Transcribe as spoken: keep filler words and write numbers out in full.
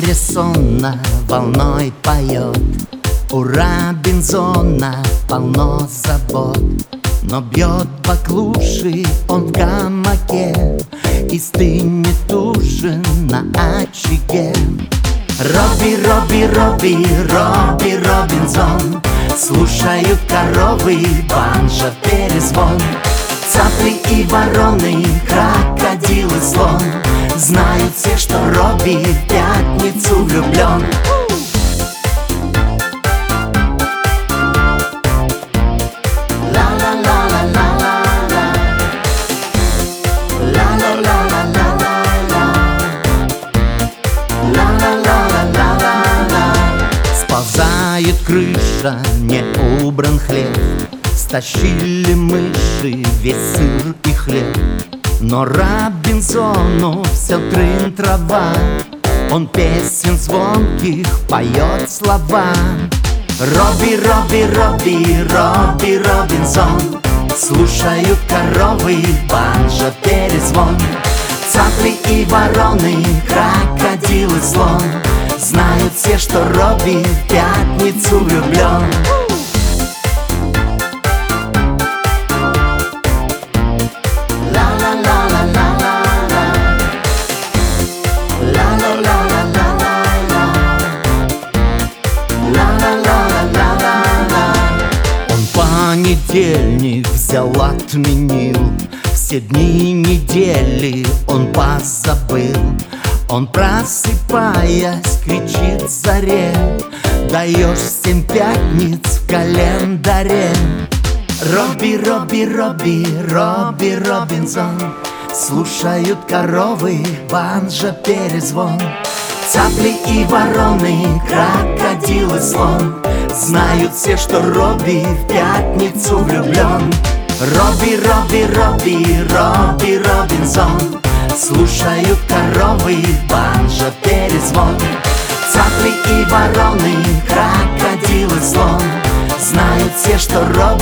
море сонно волной поет, у Робинзона полно забот. Но бьет баклуши он в гамаке и стынет ужин на очаге. Робби, Робби, Робби, Робби Робинзон, слушают коровы, банджо, перезвон. Цапли и вороны, крокодил и слон, знают все, что Робби в пятницу влюблен. Сползает крыша, не убран хлеб, стащили мыши весь сыр и хлеб. Но Робинзону все трын-трава, он песен звонких поет слова. Робби, Робби, Робби, Робби Робинзон, слушают коровы, банджо, перезвон. Цапли и вороны, крокодил и слон, знают все, что Робби в пятницу влюблен. Понедельник взял, отменил, все дни недели он позабыл. Он, просыпаясь, кричит заре: даешь семь пятниц в календаре. Робби, Робби, Робби, Робби Робинзон, слушают коровы, банджо, перезвон. Цапли и вороны, крокодил и слон, знают все, что Робби в пятницу влюблен. Робби, Робби, Робби, Робби Робинзон, слушают коровы, банджо, перезвон. Цапли и вороны, крокодил и слон, знают все, что Робби